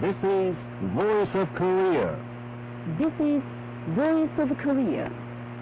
This is Voice of Korea. This is Voice of Korea.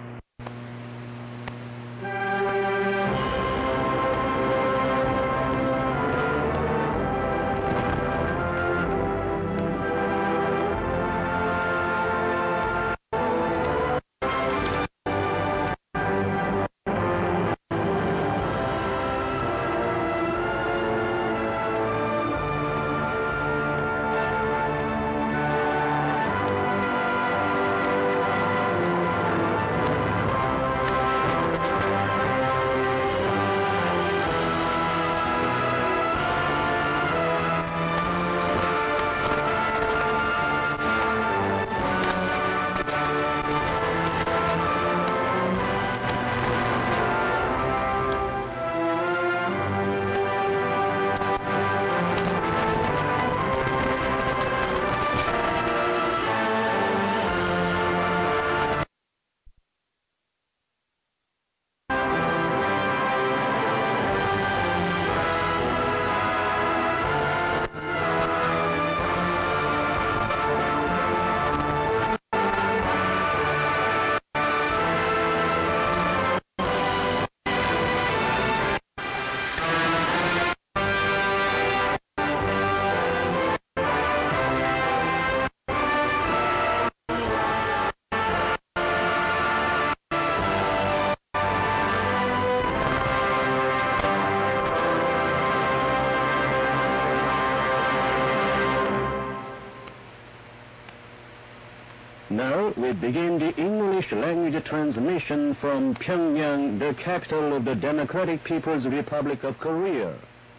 Now we begin the English language transmission from Pyongyang, the capital of the Democratic People's Republic of Korea.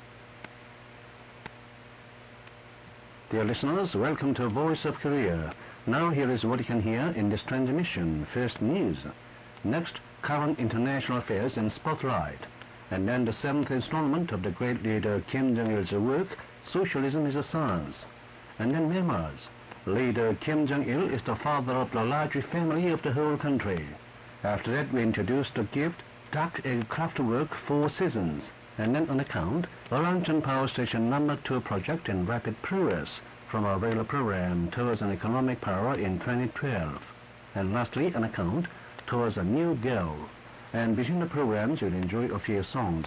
Dear listeners, welcome to Voice of Korea. Now here is what you can hear in this transmission. First, news. Next, current international affairs in Spotlight. And then the seventh installment of the great leader Kim Jong-il's work, Socialism is a Science. And then memoirs. Leader Kim Jong-il is the father of the largest family of the whole country. After that, we introduced the gift, Duck Egg Craftwork 4 Seasons, and then an account, the Lanchan Power Station No. 2 project in rapid progress from our regular program Towards an Economic Power in 2012. And lastly, an account, Towards a New Girl. And between the programs, you'll enjoy a few songs.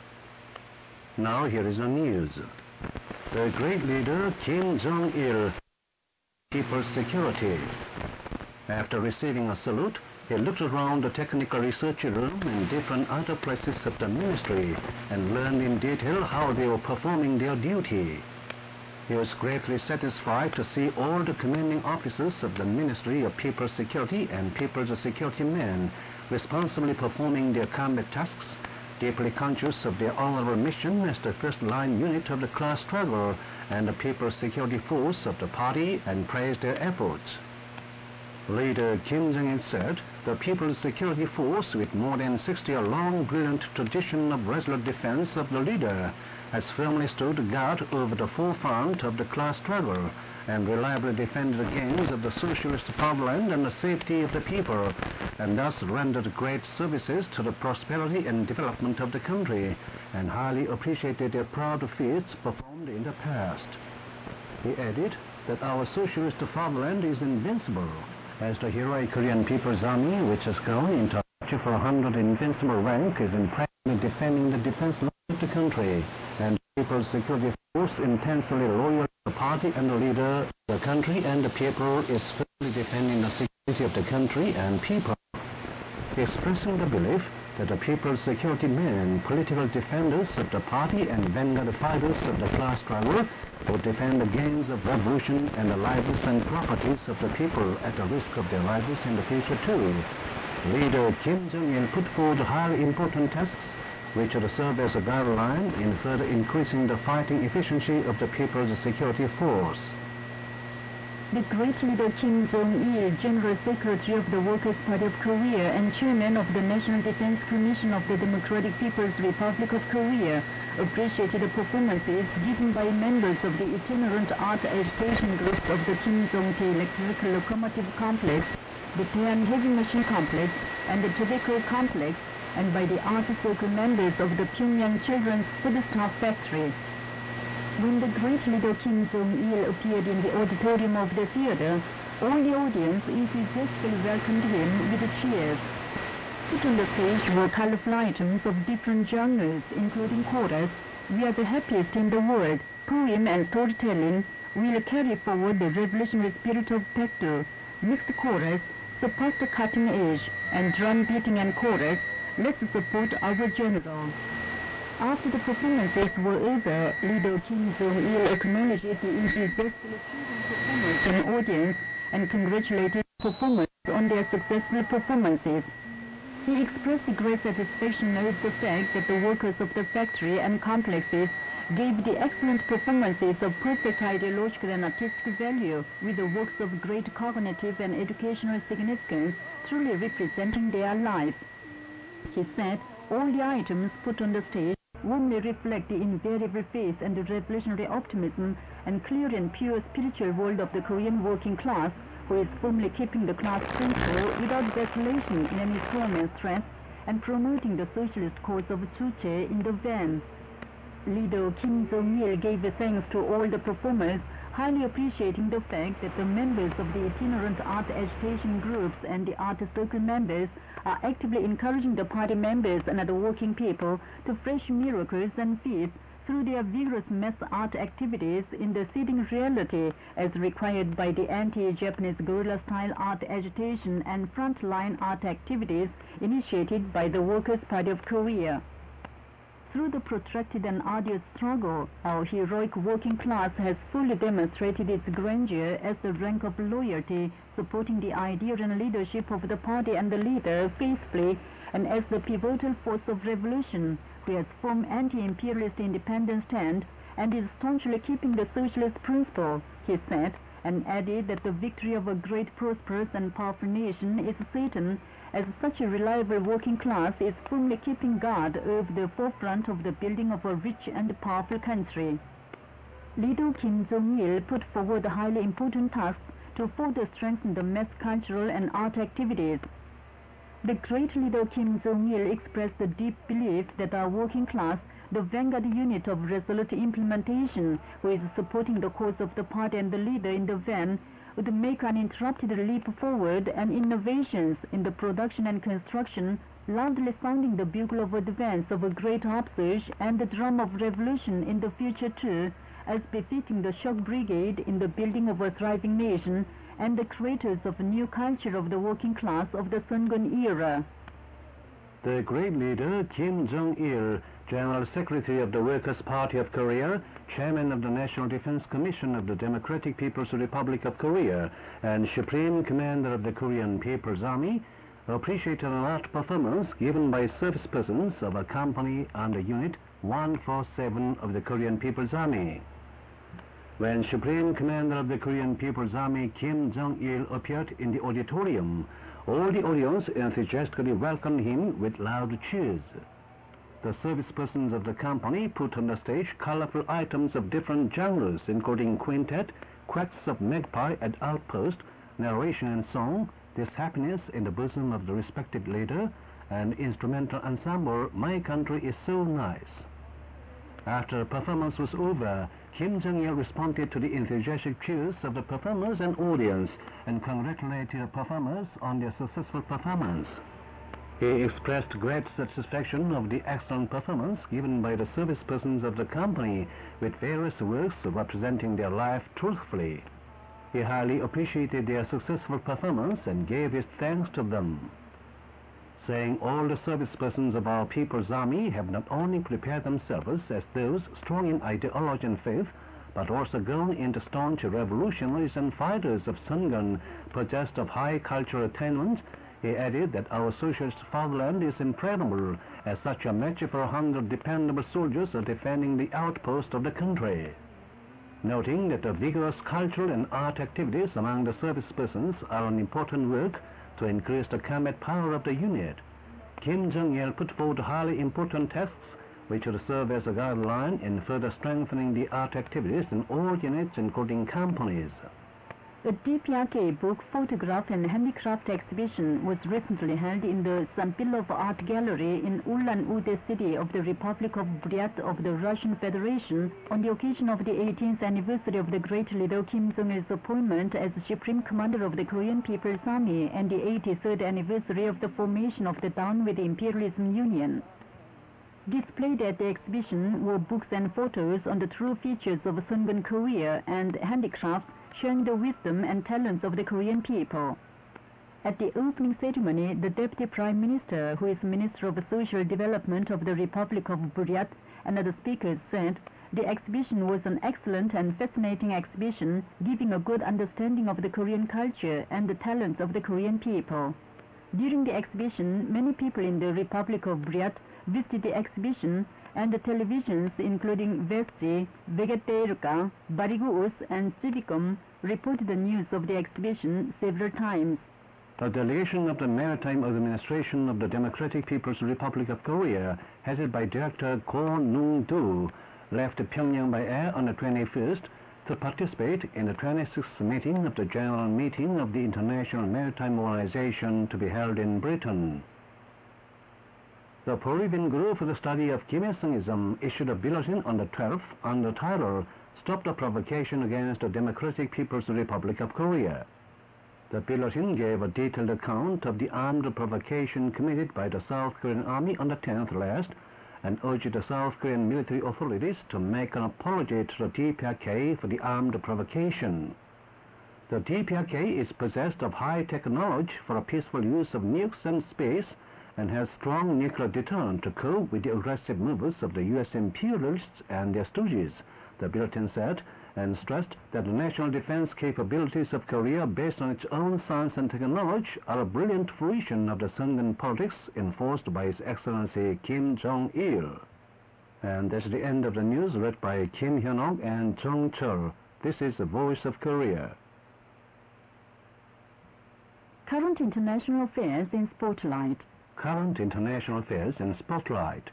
Now, here is the news. The great leader Kim Jong-il, People's Security. After receiving a salute, he looked around the technical research room and different other places of the ministry and learned in detail how they were performing their duty. He was greatly satisfied to see all the commanding officers of the Ministry of People's Security and People's Security men responsibly performing their combat tasks, deeply conscious of their honorable mission as the first-line unit of the class struggle and the People's Security Force of the party, and praised their efforts. Leader Kim Jong-il said, the People's Security Force, with more than 60-year-long brilliant tradition of resolute defense of the leader, has firmly stood guard over the forefront of the class struggle and reliably defended the gains of the socialist fatherland and the safety of the people, and thus rendered great services to the prosperity and development of the country, and highly appreciated their proud feats performed in the past. He added that our socialist fatherland is invincible, as the heroic Korean People's Army, which has grown into a 400 invincible rank, is impressively defending the defense line of the country, and the People's Security Force, intensely loyal to the party and the leader of the country and the people, is firmly defending the security of the country and people. Expressing the belief that the People's Security men, political defenders of the party and vanguard fighters of the class struggle, will defend the gains of revolution and the lives and properties of the people at the risk of their lives in the future too. Leader Kim Jong-il put forward highly important tasks which will serve as a guideline in further increasing the fighting efficiency of the People's Security Force. The great leader Kim Jong-il, General Secretary of the Workers' Party of Korea and Chairman of the National Defense Commission of the Democratic People's Republic of Korea, appreciated the performances given by members of the itinerant art agitation group of the Kim Jong-tae Electric Locomotive Complex, the Taean Heavy Machine Complex, and the Tobacco Complex, and by the art circle members of the Pyongyang Children's Food Staff Factory. When the great leader Kim Jong-il appeared in the auditorium of the theater, all the audience enthusiastically welcomed him with cheers. Put on the stage were colorful items of different genres, including chorus, "We are the happiest in the world," poem and storytelling, "Will carry forward the revolutionary spirit of Paektu," mixed chorus, "Support the cutting edge," and drum beating and chorus, "Let's support our general." After the performances were over, leader Kim Jong-il acknowledged the enthusiastically cheering performers and audience and congratulated performers on their successful performances. He expressed great satisfaction over the fact that the workers of the factory and complexes gave the excellent performances of perfect ideological and artistic value, with the works of great cognitive and educational significance truly representing their lives. He said all the items put on the stage warmly reflect the invariable faith and the revolutionary optimism and clear and pure spiritual world of the Korean working class, who is firmly keeping the class principle without vacillation in any form and strength, and promoting the socialist cause of Juche in the van. Leader Kim Jong-il gave thanks to all the performers, highly appreciating the fact that the members of the itinerant art agitation groups and the art circle members are actively encouraging the party members and other working people to fresh miracles and feats through their vigorous mass art activities in the seeding reality as required by the anti-Japanese guerrilla-style art agitation and frontline art activities initiated by the Workers' Party of Korea. Through the protracted and arduous struggle, our heroic working class has fully demonstrated its grandeur as the rank of loyalty, supporting the idea and leadership of the party and the leader faithfully, and as the pivotal force of revolution, who has firm anti-imperialist independent stand and is staunchly keeping the socialist principle, he said, and added that the victory of a great, prosperous and powerful nation is certain, as such a reliable working class is firmly keeping guard over the forefront of the building of a rich and powerful country. Leader Kim Jong-il put forward highly important tasks to further strengthen the mass cultural and art activities. The great leader Kim Jong-il expressed the deep belief that our working class, the vanguard unit of resolute implementation, who is supporting the cause of the party and the leader in the van, would make uninterrupted leap forward and innovations in the production and construction, loudly sounding the bugle of advance of a great upsurge and the drum of revolution in the future too, as befitting the shock brigade in the building of a thriving nation and the creators of a new culture of the working class of the Sungun era. The great leader Kim Jong-il, General Secretary of the Workers' Party of Korea, Chairman of the National Defense Commission of the Democratic People's Republic of Korea, and Supreme Commander of the Korean People's Army, appreciated an art performance given by service persons of a company under Unit 147 of the Korean People's Army. When Supreme Commander of the Korean People's Army Kim Jong-il appeared in the auditorium, all the audience enthusiastically welcomed him with loud cheers. The service persons of the company put on the stage colorful items of different genres, including quintet, quacks of magpie at outpost, narration and song, This Happiness in the Bosom of the Respected Leader, and instrumental ensemble My Country is So Nice. After performance was over, Kim Jong-il responded to the enthusiastic cheers of the performers and audience and congratulated the performers on their successful performance. He expressed great satisfaction of the excellent performance given by the service persons of the company with various works representing their life truthfully. He highly appreciated their successful performance and gave his thanks to them, saying all the service persons of our People's Army have not only prepared themselves as those strong in ideology and faith, but also grown into staunch revolutionaries and fighters of Sungun, possessed of high cultural attainments. He added that our socialist fatherland is impregnable, as such a match for 100 dependable soldiers are defending the outpost of the country. Noting that the vigorous cultural and art activities among the service persons are an important work to increase the combat power of the unit, Kim Jong-il put forward highly important tasks which would serve as a guideline in further strengthening the art activities in all units, including companies. A DPRK book, photograph and handicraft exhibition was recently held in the Sampilov Art Gallery in Ulan-Ude city of the Republic of Buryat of the Russian Federation on the occasion of the 18th anniversary of the great leader Kim Jong-il's appointment as Supreme Commander of the Korean People's Army and the 83rd anniversary of the formation of the Down with Imperialism Union. Displayed at the exhibition were books and photos on the true features of Sungun Korea and handicrafts showing the wisdom and talents of the Korean people. At the opening ceremony, the Deputy Prime Minister, who is Minister of Social Development of the Republic of Buryat, and other speakers said, the exhibition was an excellent and fascinating exhibition, giving a good understanding of the Korean culture and the talents of the Korean people. During the exhibition, many people in the Republic of Buryat visited the exhibition, and the televisions including Vesti, Vegeteruka, Barigus and Civicum reported the news of the exhibition several times. A delegation of the Maritime Administration of the Democratic People's Republic of Korea, headed by Director Ko Nung-do, left Pyongyang by air on the 21st to participate in the 26th meeting of the General Meeting of the International Maritime Organization to be held in Britain. The Peruvian Group for the Study of Kim Il-sungism issued a bulletin on the 12th on the title, Stop the Provocation Against the Democratic People's Republic of Korea. The bulletin gave a detailed account of the armed provocation committed by the South Korean Army on the 10th last and urged the South Korean military authorities to make an apology to the DPRK for the armed provocation. The DPRK is possessed of high-tech knowledge for a peaceful use of nukes and space and has strong nuclear deterrent to cope with the aggressive movements of the U.S. imperialists and their stooges, the bulletin said, and stressed that the national defense capabilities of Korea based on its own science and technology are a brilliant fruition of the Sungun politics enforced by His Excellency Kim Jong-il. And that's the end of the news read by Kim Hyun-ok and Chung Chul. This is the Voice of Korea. Current international affairs in Spotlight. Current international affairs in Spotlight.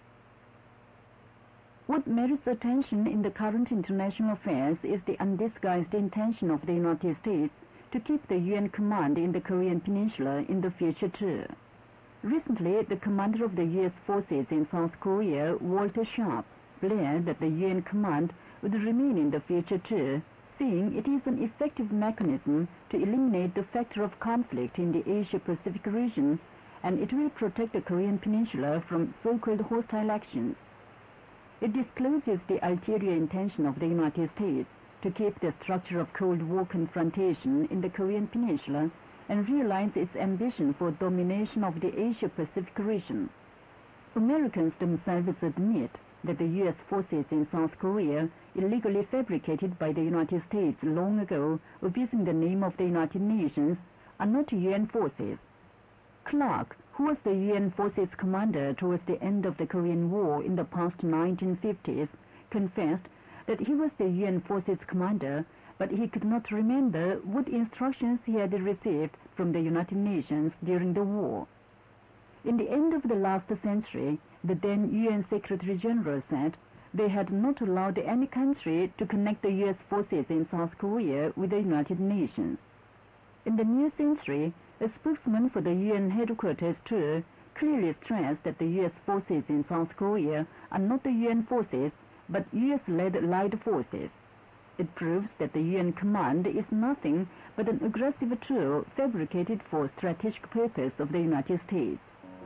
What merits attention in the current international affairs is the undisguised intention of the United States to keep the UN command in the Korean Peninsula in the future too. Recently, the commander of the U.S. forces in South Korea, Walter Sharp, declared that the UN command would remain in the future too, saying it is an effective mechanism to eliminate the factor of conflict in the Asia-Pacific region, and it will protect the Korean Peninsula from so-called hostile actions. It discloses the ulterior intention of the United States to keep the structure of Cold War confrontation in the Korean Peninsula and realize its ambition for domination of the Asia-Pacific region. Americans themselves admit that the U.S. forces in South Korea, illegally fabricated by the United States long ago, abusing the name of the United Nations, are not UN forces. Clark, who was the UN forces commander towards the end of the Korean War in the past 1950s, confessed that he was the UN forces commander, but he could not remember what instructions he had received from the United Nations during the war. In the end of the last century, the then UN Secretary General said they had not allowed any country to connect the U.S. forces in South Korea with the United Nations. In the new century, a spokesman for the UN headquarters too clearly stressed that the U.S. forces in South Korea are not the UN forces, but U.S.-led allied forces. It proves that the UN command is nothing but an aggressive tool fabricated for strategic purpose of the United States.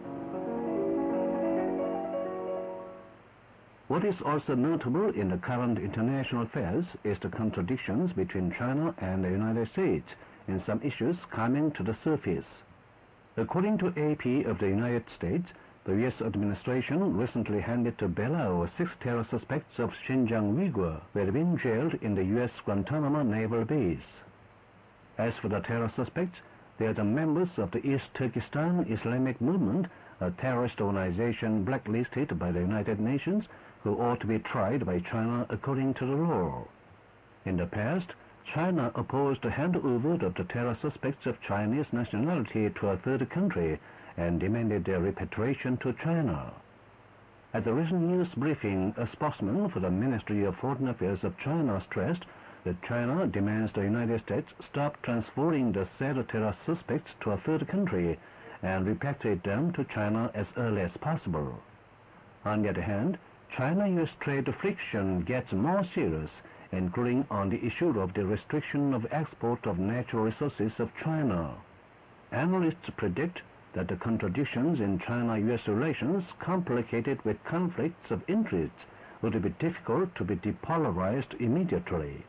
What is also notable in the current international affairs is the contradictions between China and the United States in some issues coming to the surface. According to AP of the United States, the U.S. administration recently handed to Belarus 6 terror suspects of Xinjiang Uyghur who had been jailed in the U.S. Guantanamo Naval Base. As for the terror suspects, they are the members of the East Turkestan Islamic Movement, a terrorist organization blacklisted by the United Nations, who ought to be tried by China according to the law. In the past, China opposed the handover of the terror suspects of Chinese nationality to a third country and demanded their repatriation to China. At the recent news briefing, a spokesman for the Ministry of Foreign Affairs of China stressed that China demands the United States stop transferring the said terror suspects to a third country and repatriate them to China as early as possible. On the other hand, China-US trade friction gets more serious, including on the issue of the restriction of export of natural resources of China. Analysts predict that the contradictions in China-US relations, complicated with conflicts of interest, would be difficult to be depolarized immediately.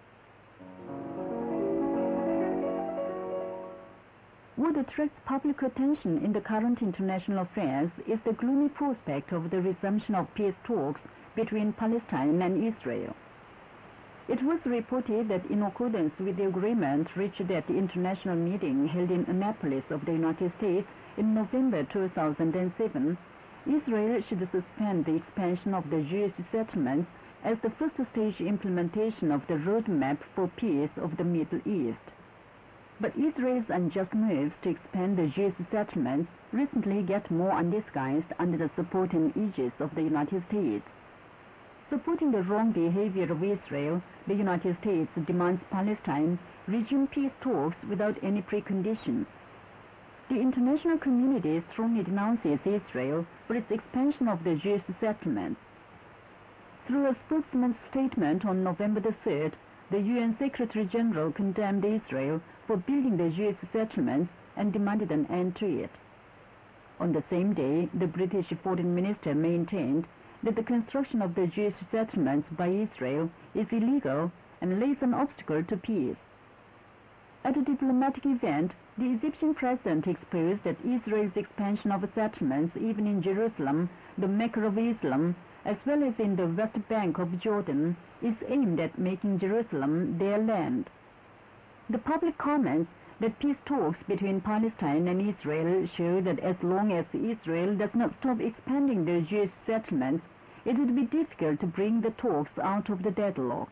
What attracts public attention in the current international affairs is the gloomy prospect of the resumption of peace talks between Palestine and Israel. It was reported that in accordance with the agreement reached at the international meeting held in Annapolis of the United States in November 2007, Israel should suspend the expansion of the Jewish settlements as the first stage implementation of the roadmap for peace of the Middle East. But Israel's unjust moves to expand the Jewish settlements recently get more undisguised under the support and aegis of the United States. Supporting the wrong behavior of Israel, the United States demands Palestine resume peace talks without any preconditions. The international community strongly denounces Israel for its expansion of the Jewish settlements. Through a spokesman's statement on November the 3rd, the UN Secretary General condemned Israel for building the Jewish settlements and demanded an end to it. On the same day, the British Foreign Minister maintained that the construction of the Jewish settlements by Israel is illegal and lays an obstacle to peace. At a diplomatic event, the Egyptian president exposed that Israel's expansion of settlements, even in Jerusalem, the Mecca of Islam, as well as in the West Bank of Jordan, is aimed at making Jerusalem their land. The public comments that peace talks between Palestine and Israel show that as long as Israel does not stop expanding the Jewish settlements, it would be difficult to bring the talks out of the deadlock.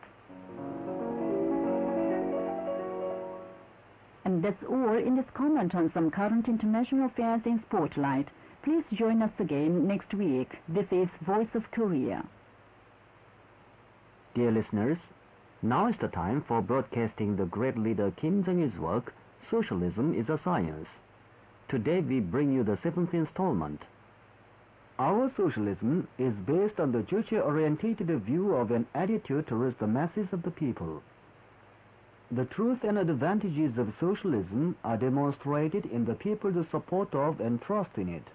And that's all in this comment on some current international affairs in Spotlight. Please join us again next week. This is Voice of Korea. Dear listeners, now is the time for broadcasting the great leader Kim Jong-il's work, Socialism is a Science. Today we bring you the 7th installment. Our socialism is based on the future-oriented view of an attitude towards the masses of the people. The truth and advantages of socialism are demonstrated in the people's support of and trust in it.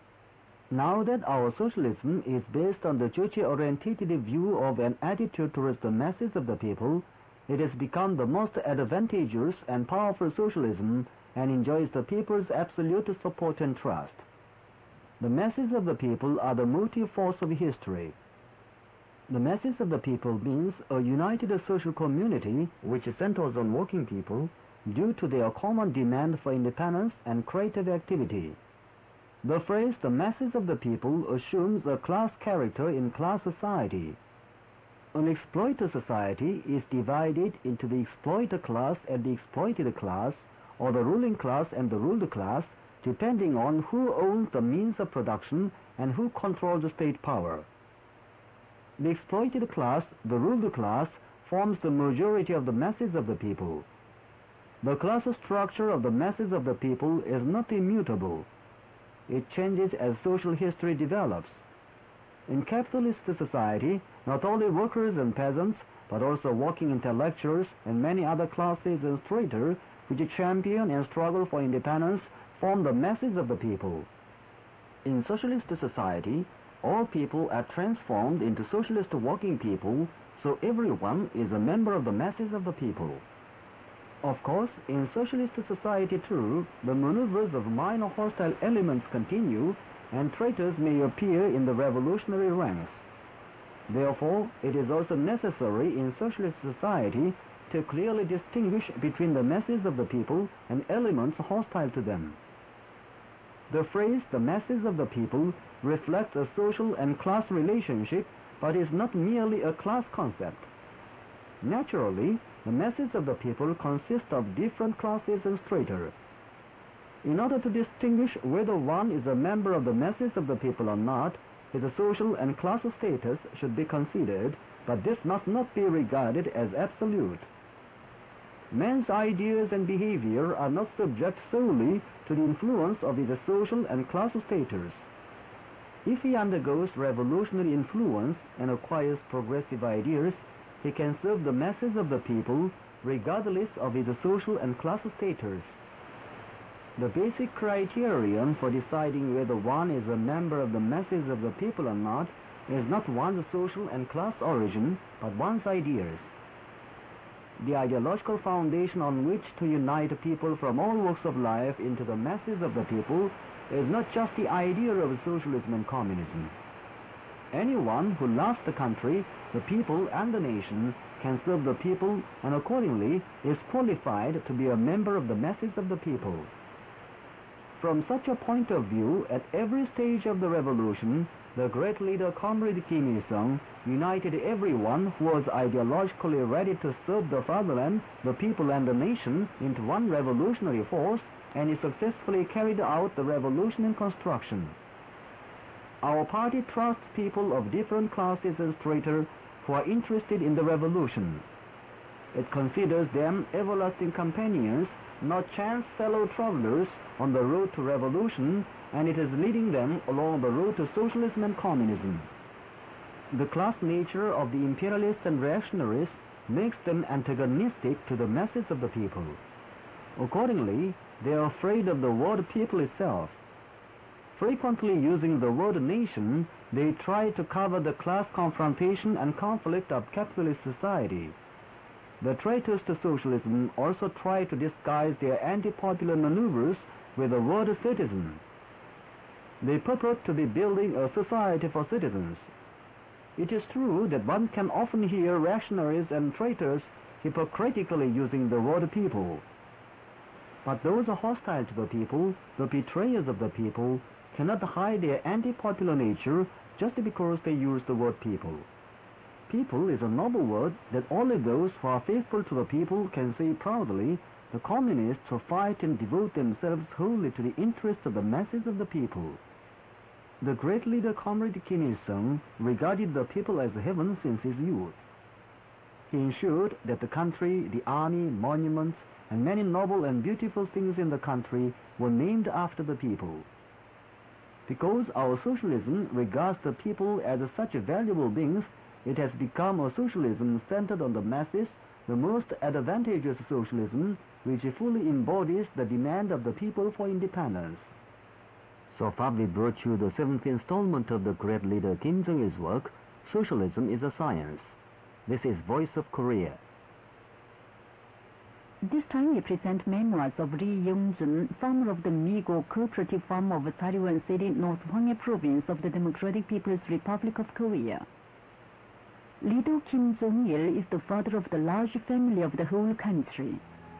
Now that our socialism is based on the future-oriented view of an attitude towards the masses of the people, it has become the most advantageous and powerful socialism and enjoys the people's absolute support and trust. The masses of the people are the motive force of history. The masses of the people means a united social community which centers on working people due to their common demand for independence and creative activity. The phrase the masses of the people assumes a class character in class society. An exploiter society is divided into the exploiter class and the exploited class, or the ruling class and the ruled class, depending on who owns the means of production and who controls the state power. The exploited class, the ruled class, forms the majority of the masses of the people. The class structure of the masses of the people is not immutable. It changes as social history develops. In capitalist society, not only workers and peasants, but also working intellectuals and many other classes and strata which champion and struggle for independence form the masses of the people. In socialist society, all people are transformed into socialist working people, so everyone is a member of the masses of the people. Of course, in socialist society too, the maneuvers of minor hostile elements continue, and traitors may appear in the revolutionary ranks. Therefore, it is also necessary in socialist society to clearly distinguish between the masses of the people and elements hostile to them. The phrase the masses of the people reflects a social and class relationship, but is not merely a class concept. Naturally, the masses of the people consist of different classes and strata. In order to distinguish whether one is a member of the masses of the people or not, his social and class status should be considered, but this must not be regarded as absolute. Man's ideas and behavior are not subject solely to the influence of his social and class status. If he undergoes revolutionary influence and acquires progressive ideas, he can serve the masses of the people regardless of his social and class status. The basic criterion for deciding whether one is a member of the masses of the people or not is not one's social and class origin, but one's ideas. The ideological foundation on which to unite people from all walks of life into the masses of the people is not just the idea of socialism and communism. Anyone who loves the country, the people, and the nation can serve the people and accordingly is qualified to be a member of the masses of the people. From such a point of view, at every stage of the revolution, the great leader Comrade Kim Il-sung united everyone who was ideologically ready to serve the fatherland, the people, and the nation into one revolutionary force, and he successfully carried out the revolution in construction. Our party trusts people of different classes and strata who are interested in the revolution. It considers them everlasting companions, not chance fellow travelers on the road to revolution, and it is leading them along the road to socialism and communism. The class nature of the imperialists and reactionaries makes them antagonistic to the masses of the people. Accordingly, they are afraid of the word people itself. Frequently using the word nation, they try to cover the class confrontation and conflict of capitalist society. The traitors to socialism also try to disguise their anti-popular maneuvers with the word citizen. They purport to be building a society for citizens. It is true that one can often hear reactionaries and traitors hypocritically using the word people. But those hostile to the people, the betrayers of the people, cannot hide their anti-popular nature just because they use the word people. People is a noble word that only those who are faithful to the people can say proudly. The communists who fight and devote themselves wholly to the interests of the masses of the people. The great leader Comrade Kim Il-sung regarded the people as heaven since his youth. He ensured that the country, the army, monuments, and many noble and beautiful things in the country were named after the people. Because our socialism regards the people as such valuable beings, it has become a socialism centered on the masses, the most advantageous socialism, which fully embodies the demand of the people for independence. So far we brought you the 7th installment of the great leader Kim Jong-il's work, Socialism is a Science. This is Voice of Korea. This time we present memoirs of Lee Young-jun, founder of the Migo Cooperative Farm of Saryuan City, North Hwanghae Province of the Democratic People's Republic of Korea. Leader Kim Jong-il is the father of the large family of the whole country.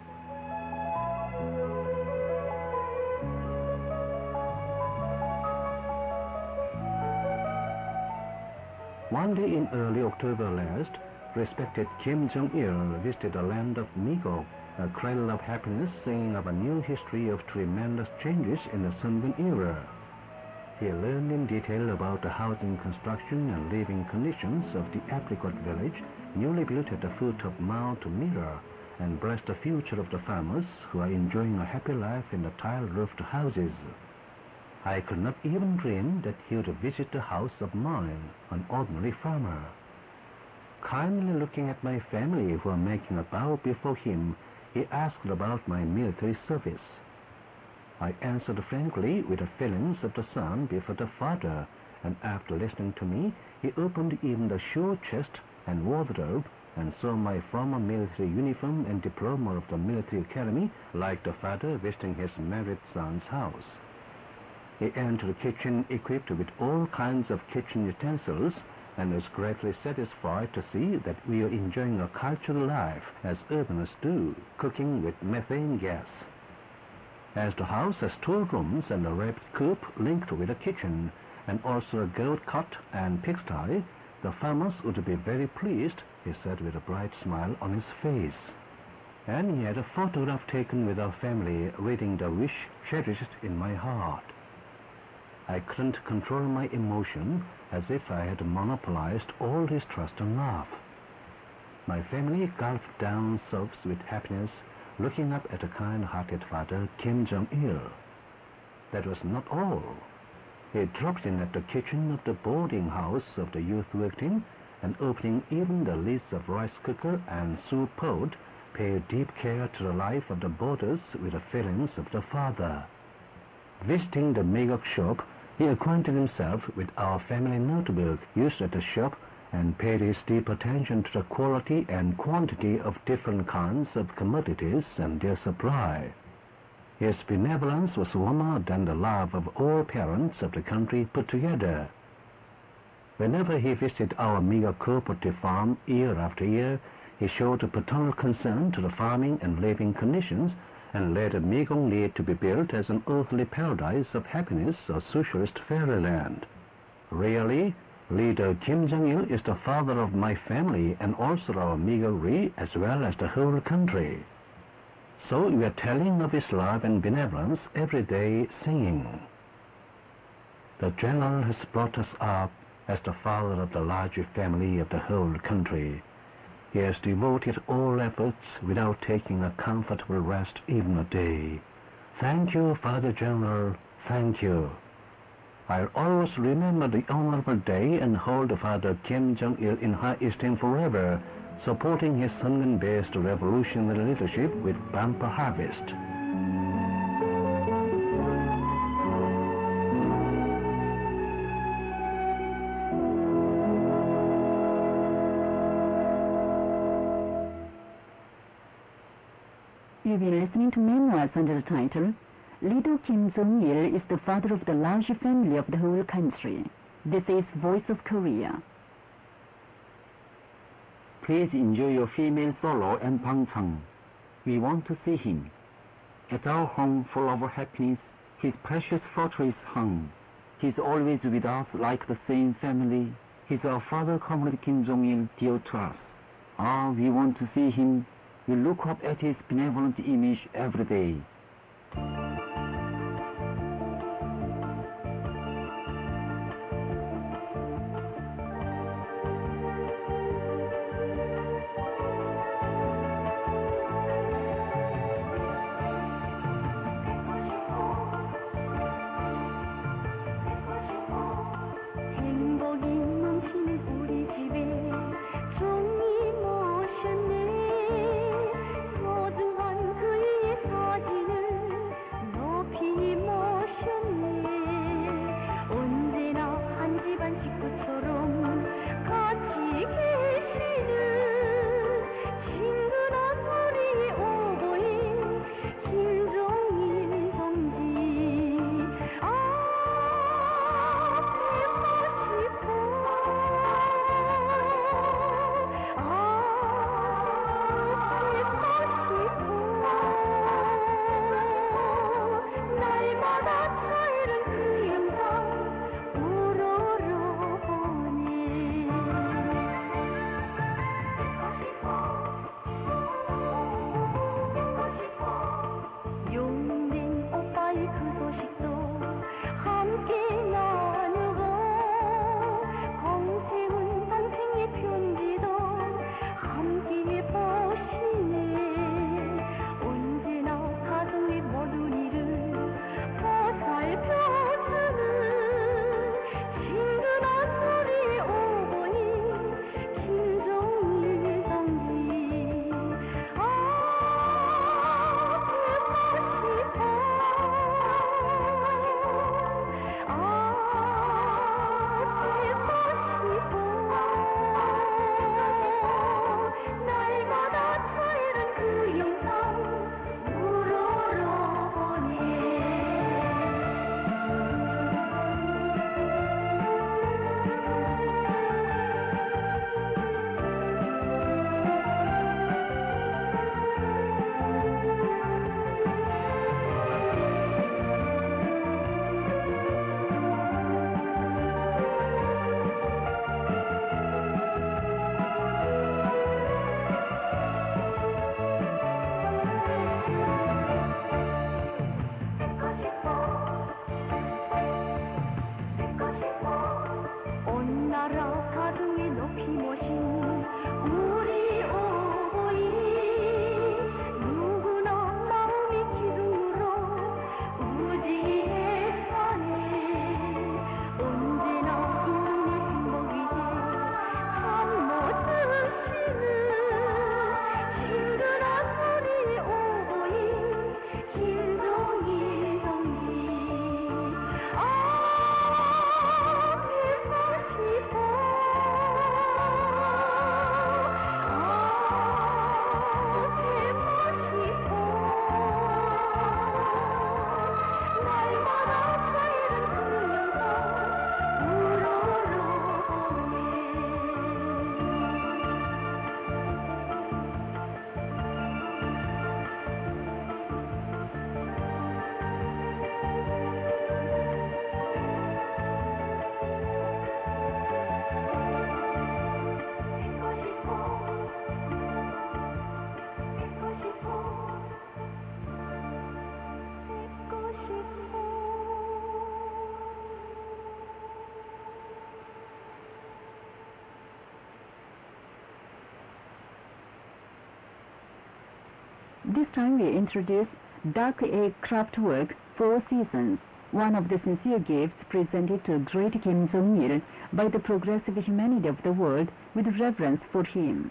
One day in early October last, respected Kim Jong-il visited the land of Migo, a cradle of happiness, singing of a new history of tremendous changes in the Sungun era. He learned in detail about the housing construction and living conditions of the apricot village, newly built at the foot of Mount Mira, and blessed the future of the farmers who are enjoying a happy life in the tile-roofed houses. I could not even dream that he would visit the house of mine, an ordinary farmer. Kindly looking at my family who are making a bow before him, he asked about my military service. I answered frankly with the feelings of the son before the father, and after listening to me, he opened even the shoe chest and wardrobe and saw my former military uniform and diploma of the military academy, like the father visiting his married son's house. He entered the kitchen equipped with all kinds of kitchen utensils and was greatly satisfied to see that we are enjoying a cultural life as urbanists do, cooking with methane gas. As the house has 2 rooms and a rabbit coop linked with a kitchen, and also a goat cot and pigsty, the farmers would be very pleased, he said with a bright smile on his face. And he had a photograph taken with our family, reading the wish cherished in my heart. I couldn't control my emotion, as if I had monopolized all his trust and love. My family gulped down sobs with happiness, looking up at a kind-hearted father, Kim Jong-il. That was not all. He dropped in at the kitchen of the boarding house of the youth worked in, and opening even the lids of rice cooker and soup pot, paid deep care to the life of the boarders with the feelings of the father. Visiting the Magok shop, he acquainted himself with our family notebook used at the shop and paid his deep attention to the quality and quantity of different kinds of commodities and their supply. His benevolence was warmer than the love of all parents of the country put together. Whenever he visited our meager cooperative farm year after year, he showed a paternal concern to the farming and living conditions and led the Mekong Lead to be built as an earthly paradise of happiness or socialist fairyland. Really, Leader Kim Jong-il is the father of my family and also our meager Ri as well as the whole country. So we are telling of his love and benevolence every day, singing. The General has brought us up as the father of the larger family of the whole country. He has devoted all efforts without taking a comfortable rest even a day. Thank you, Father General, thank you. I'll always remember the honorable day and hold Father Kim Jong-il in high esteem forever, supporting his Sungan-based revolutionary leadership with bumper harvest. You've been listening to memoirs under the title, Leader Kim Jong-il is the father of the large family of the whole country. This is Voice of Korea. Please enjoy your female solo and Bang Chang. We want to see him. At our home full of happiness, his precious photo is hung. He's always with us like the same family. He's our father, Comrade Kim Jong-il, dear to us. We want to see him. We look up at his benevolent image every day. 소중한 그의 사진을 This time we introduce Duck Egg Craftwork 4 Seasons, one of the sincere gifts presented to great Kim Jong-il by the progressive humanity of the world with reverence for him.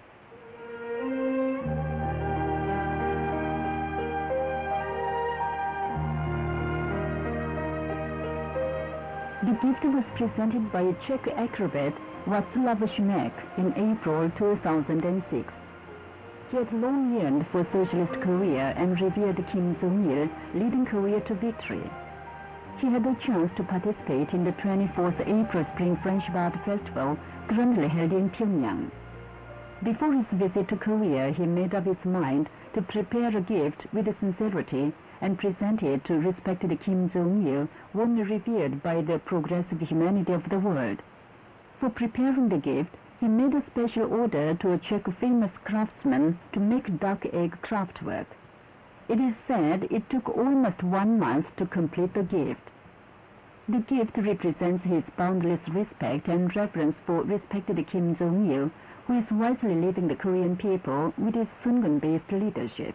The gift was presented by Czech acrobat Václav Šimek in April 2006. He had long yearned for socialist Korea and revered Kim Jong-il, leading Korea to victory. He had the chance to participate in the 24th April Spring Friendship Art Festival, currently held in Pyongyang. Before his visit to Korea, he made up his mind to prepare a gift with sincerity and present it to respected Kim Jong-il, warmly revered by the progressive humanity of the world. For preparing the gift, he made a special order to a Czech famous craftsman to make duck egg craftwork. It is said it took almost 1 month to complete the gift. The gift represents his boundless respect and reverence for respected Kim Jong-il, who is wisely leading the Korean people with his Sungun-based leadership.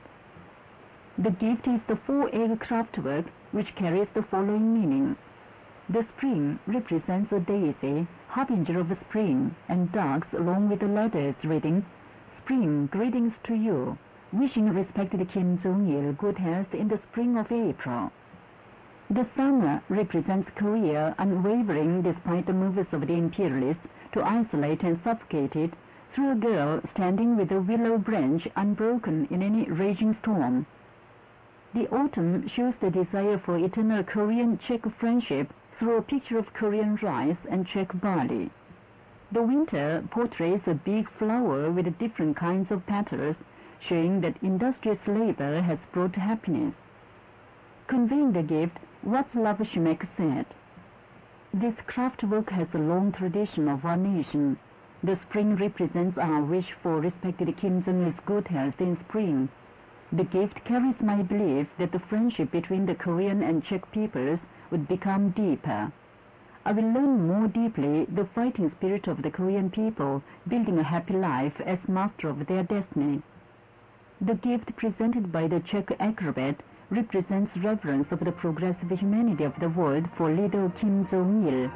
The gift is the 4-egg craftwork, which carries the following meaning. The spring represents a daisy, harbinger of spring, and ducks along with the letters reading, "Spring, greetings to you, wishing respected Kim Jong-il good health in the spring of April." The summer represents Korea unwavering despite the moves of the imperialists to isolate and suffocate it through a girl standing with a willow branch unbroken in any raging storm. The autumn shows the desire for eternal Korean-Czech friendship through a picture of Korean rice and Czech barley. The winter portrays a big flower with different kinds of petals, showing that industrious labor has brought happiness. Conveying the gift, Václav Šimek said, "This craftwork has a long tradition of our nation. The spring represents our wish for respected Kim Jong-il's good health in spring. The gift carries my belief that the friendship between the Korean and Czech peoples would become deeper. I will learn more deeply the fighting spirit of the Korean people, building a happy life as master of their destiny." The gift presented by the Czech acrobat represents reverence of the progressive humanity of the world for leader Kim Jong-il.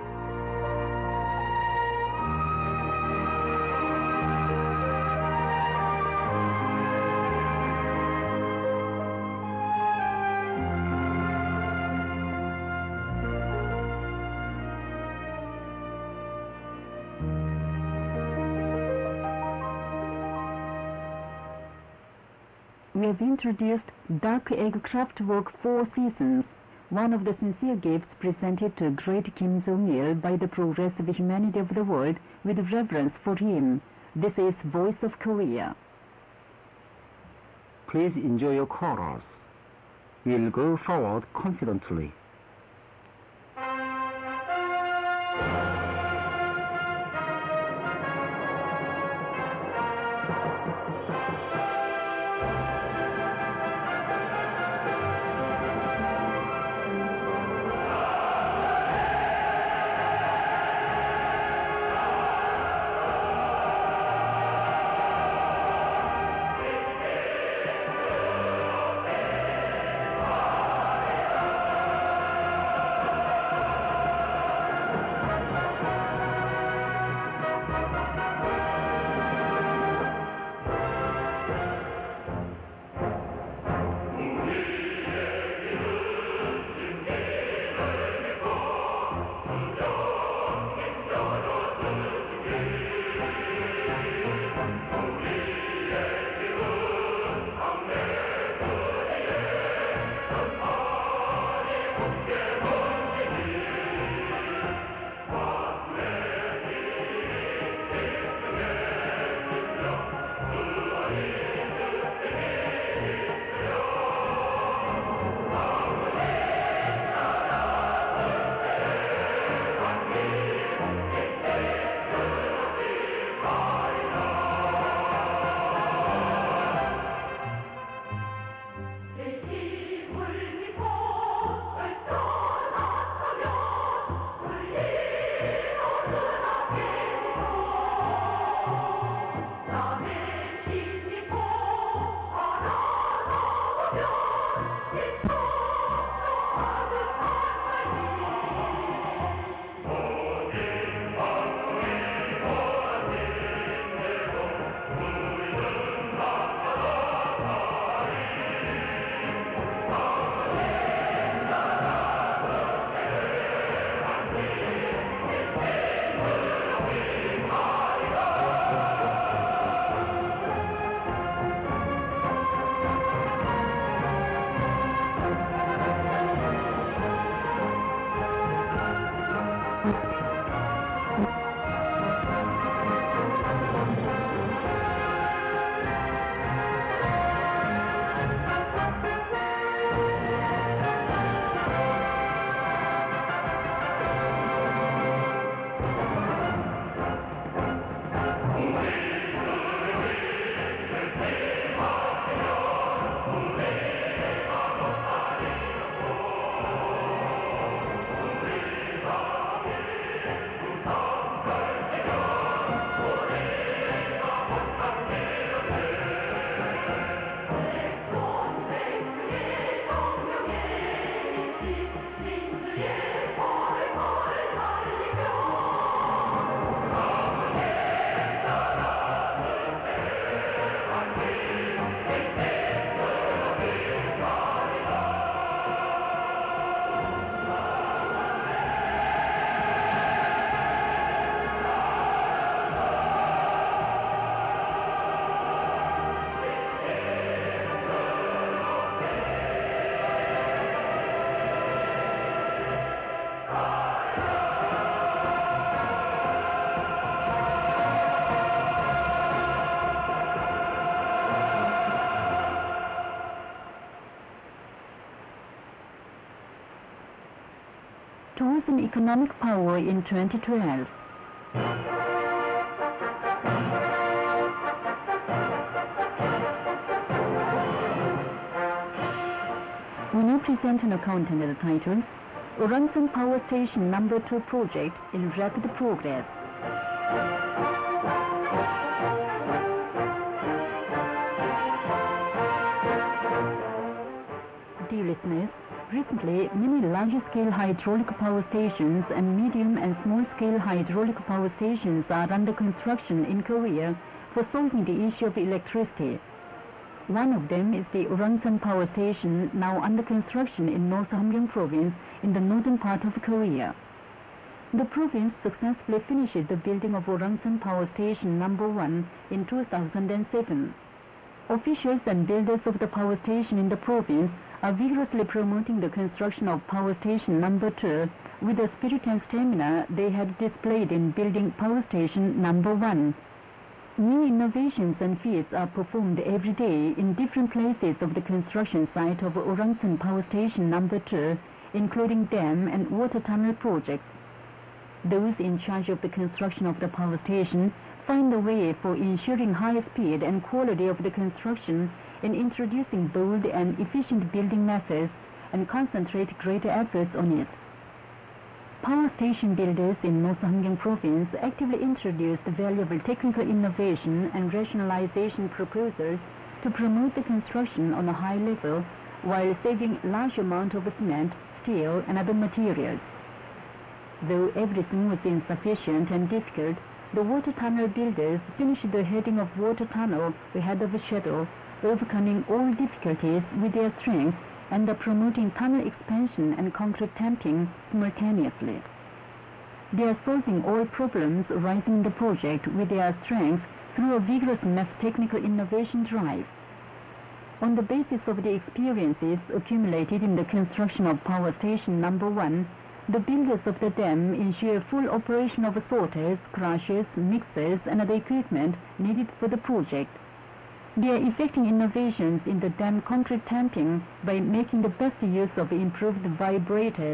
We have introduced Duck Egg Craftwork 4 Seasons, one of the sincere gifts presented to great Kim Jong-il by the progressive humanity of the world with reverence for him. This is Voice of Korea. Please enjoy your chorus. We'll go forward confidently. Tourism economic power in 2012. We now present an account under the title Urangsan Power Station No. 2 Project in Rapid Progress. Dear listeners, recently, many large-scale hydraulic power stations and medium and small-scale hydraulic power stations are under construction in Korea for solving the issue of electricity. One of them is the Urangsan Power Station, now under construction in North Hamgyong Province in the northern part of Korea. The province successfully finished the building of Urangsan Power Station No. 1 in 2007. Officials and builders of the power station in the province are vigorously promoting the construction of Power Station No. 2 with the spirit and stamina they had displayed in building Power Station No. 1. New innovations and feats are performed every day in different places of the construction site of Urangsan Power Station No. 2, including dam and water tunnel projects. Those in charge of the construction of the power station find a way for ensuring high speed and quality of the construction in introducing bold and efficient building methods and concentrate greater efforts on it. Power station builders in North Hamgyong Province actively introduced valuable technical innovation and rationalization proposals to promote the construction on a high level while saving large amount of cement, steel and other materials. Though everything was insufficient and difficult, the water tunnel builders finished the heading of water tunnel ahead of schedule, overcoming all difficulties with their strength and are promoting tunnel expansion and concrete tamping simultaneously. They are solving all problems arising in the project with their strength through a vigorous math technical innovation drive. On the basis of the experiences accumulated in the construction of Power Station No. 1, the builders of the dam ensure full operation of sorters, crushers, mixers and other equipment needed for the project. They are effecting innovations in the dam concrete tamping by making the best use of improved vibrators.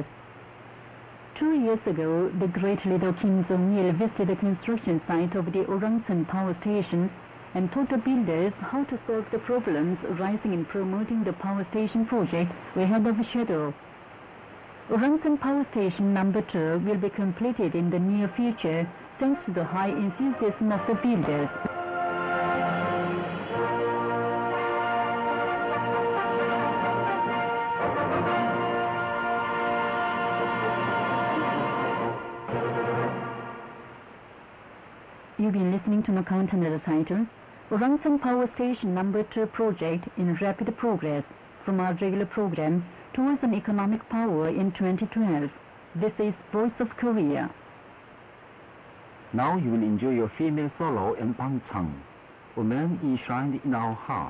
2 years ago, the great leader Kim Jong-il visited the construction site of the Urangsan Power Station and taught the builders how to solve the problems arising in promoting the power station project ahead of schedule. Urangsan Power Station No. 2 will be completed in the near future thanks to the high enthusiasm of the builders. You've been listening to an account under the title Urangsan Power Station No. 2 Project in Rapid Progress from our regular program Tourism Economic Power in 2012. This is Voice of Korea. Now you will enjoy your female solo in Pangchang, Women Enshrined in Our Hearts.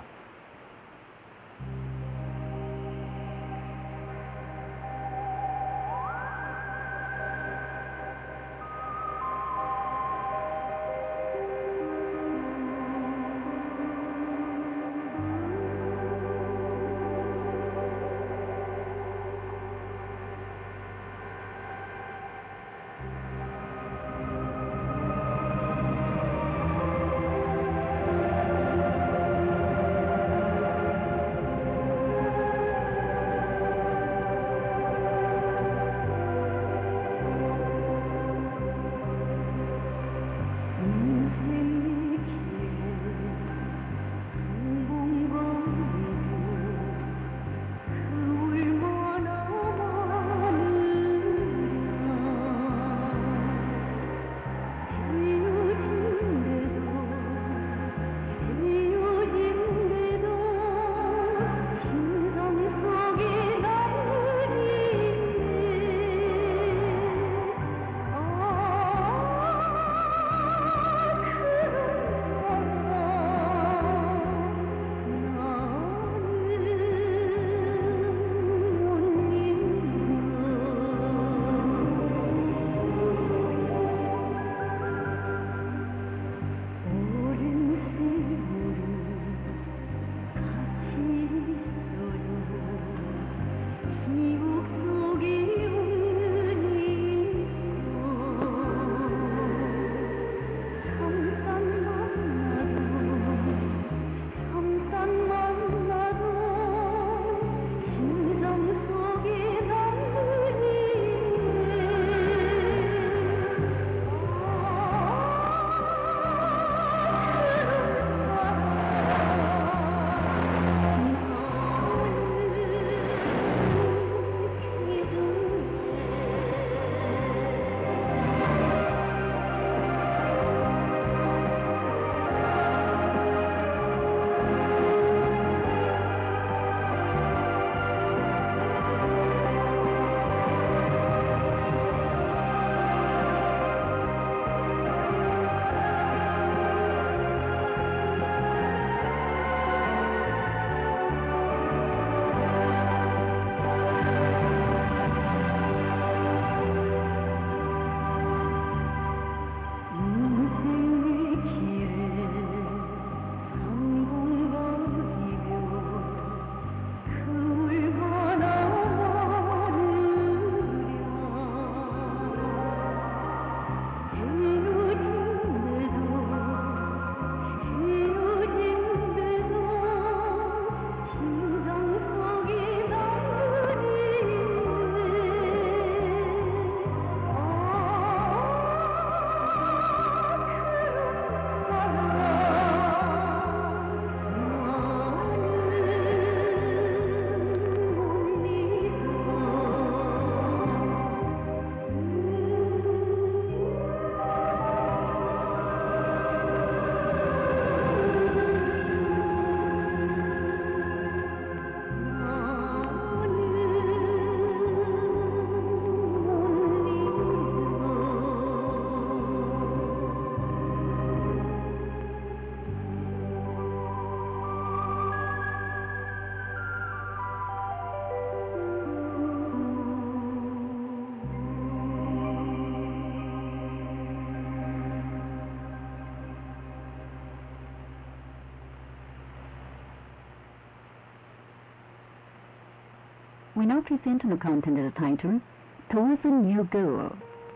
We now present an account under the title, Towards a New Goal.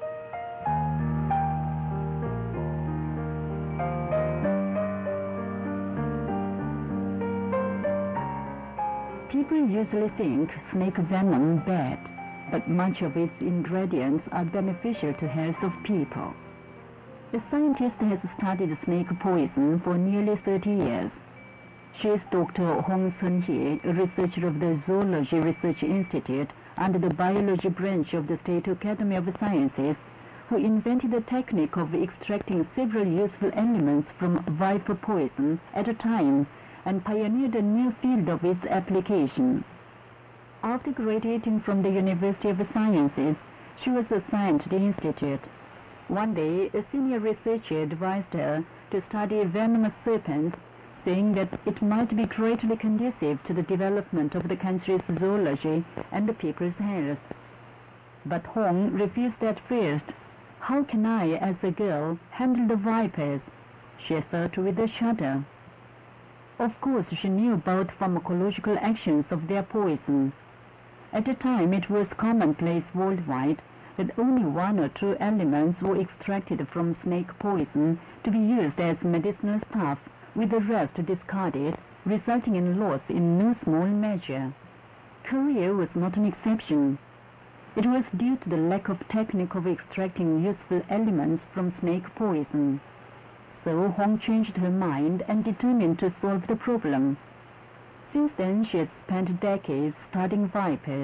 People usually think snake venom bad, but much of its ingredients are beneficial to health of people. A scientist has studied snake poison for nearly 30 years. She is Dr. Hong Sun-hee, a researcher of the Zoology Research Institute under the Biology branch of the State Academy of Sciences, who invented the technique of extracting several useful elements from viper poison at a time and pioneered a new field of its application. After graduating from the University of Sciences, she was assigned to the institute. One day, a senior researcher advised her to study venomous serpents, saying that it might be greatly conducive to the development of the country's zoology and the people's health. But Hong refused at first. "How can I, as a girl, handle the vipers?" she thought with a shudder. Of course, she knew about pharmacological actions of their poison. At the time, it was commonplace worldwide that only one or two elements were extracted from snake poison to be used as medicinal stuff, with the rest discarded, resulting in loss in no small measure. Korea was not an exception. It was due to the lack of technique of extracting useful elements from snake poison. So Hong changed her mind and determined to solve the problem. Since then, she had spent decades studying vipers.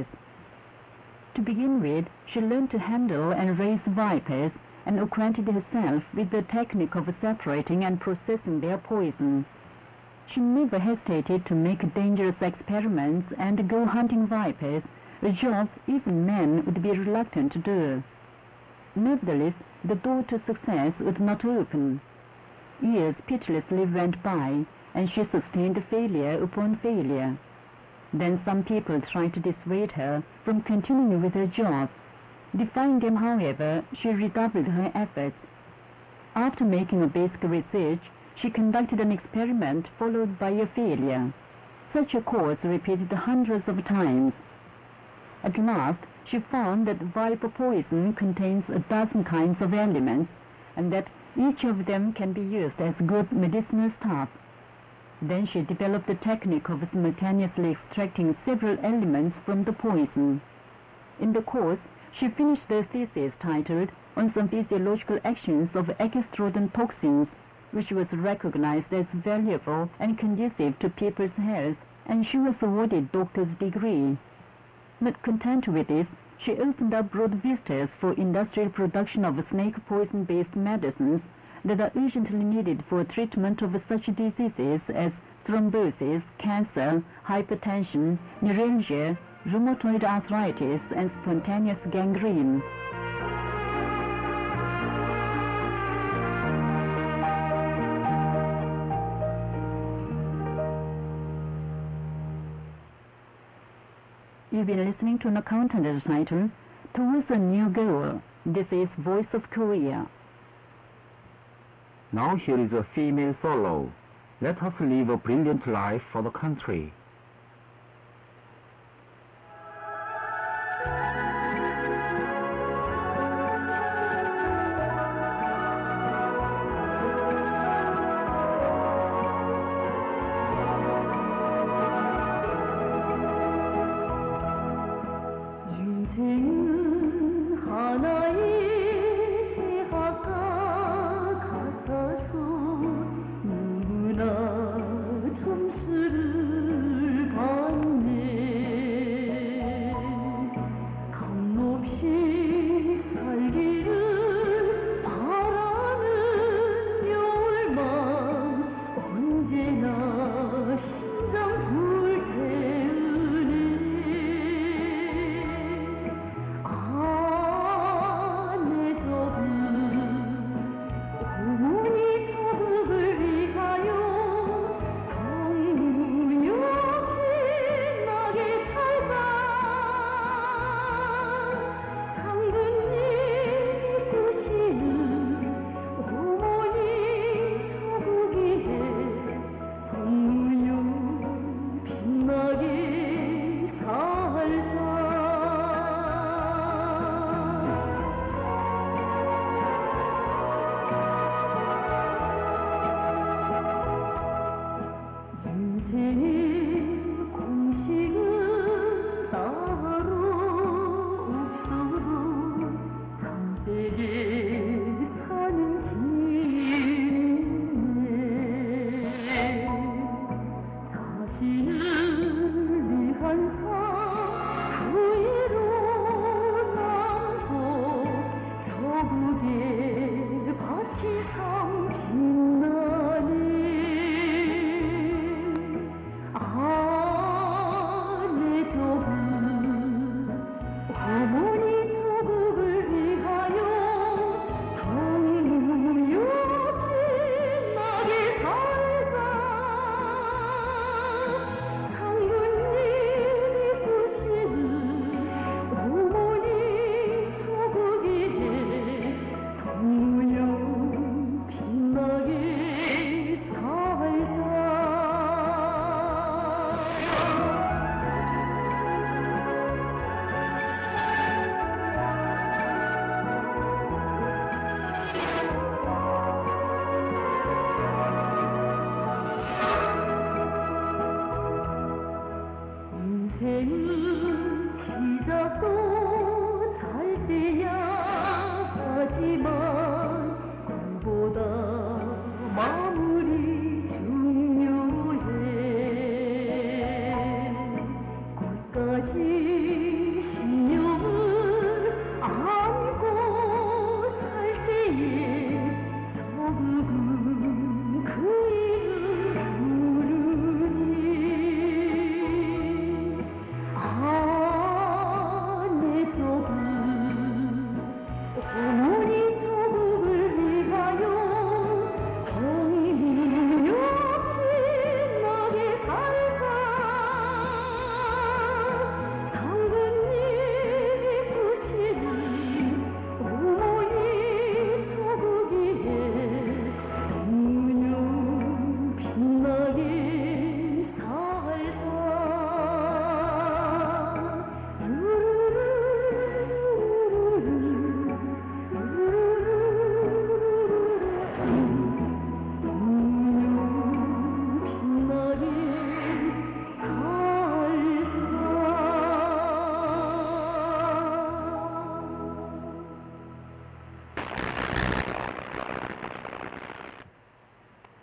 To begin with, she learned to handle and raise vipers and acquainted herself with the technique of separating and processing their poison. She never hesitated to make dangerous experiments and go hunting vipers, a job even men would be reluctant to do. Nevertheless, the door to success would not open. Years pitilessly went by, and she sustained failure upon failure. Then some people tried to dissuade her from continuing with her job. Defying them, however, she redoubled her efforts. After making a basic research, she conducted an experiment followed by a failure. Such a course repeated hundreds of times. At last, she found that viper poison contains a dozen kinds of elements, and that each of them can be used as good medicinal stuff. Then she developed the technique of simultaneously extracting several elements from the poison. In the course, she finished the thesis titled On Some Physiological Actions of Ekstrodon Toxins, which was recognized as valuable and conducive to people's health, and she was awarded doctor's degree. Not content with this, she opened up broad vistas for industrial production of snake poison-based medicines that are urgently needed for treatment of such diseases as thrombosis, cancer, hypertension, neuralgia, rheumatoid arthritis, and spontaneous gangrene. You've been listening to an account under the title, Towards a New Goal. This is Voice of Korea. Now here is a female solo. Let us live a brilliant life for the country. 점수를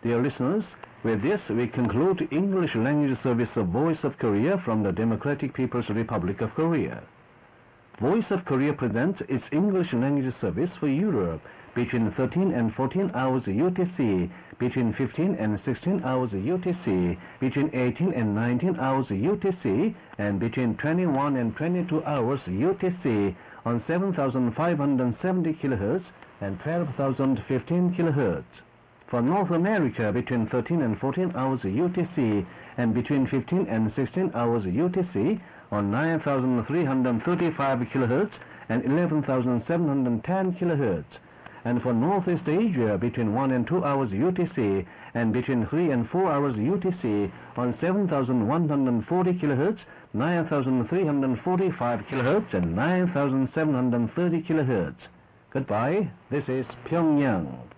Dear listeners, with this we conclude English language service of Voice of Korea from the Democratic People's Republic of Korea. Voice of Korea presents its English language service for Europe between 13 and 14 hours UTC, between 15 and 16 hours UTC, between 18 and 19 hours UTC, and between 21 and 22 hours UTC on 7,570 kHz and 12,015 kHz. For North America, between 13 and 14 hours UTC and between 15 and 16 hours UTC on 9,335 kHz and 11,710 kHz. And for Northeast Asia, between 1 and 2 hours UTC and between 3 and 4 hours UTC on 7,140 kHz, 9,345 kHz and 9,730 kHz. Goodbye. This is Pyongyang.